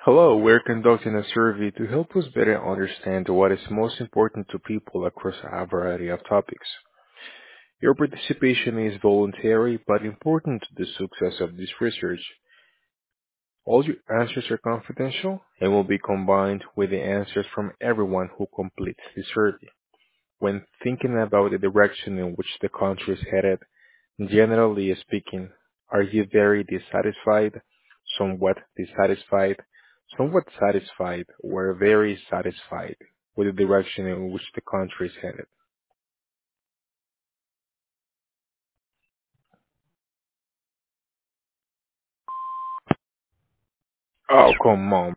Hello, we're conducting a survey to help us better understand what is most important to people across a variety of topics. Your participation is voluntary but important to the success of this research. All your answers are confidential and will be combined with the answers from everyone who completes the survey. When thinking about the direction in which the country is headed, generally speaking, are you very dissatisfied, somewhat satisfied, or very satisfied with the direction in which the country is headed? Oh, come on.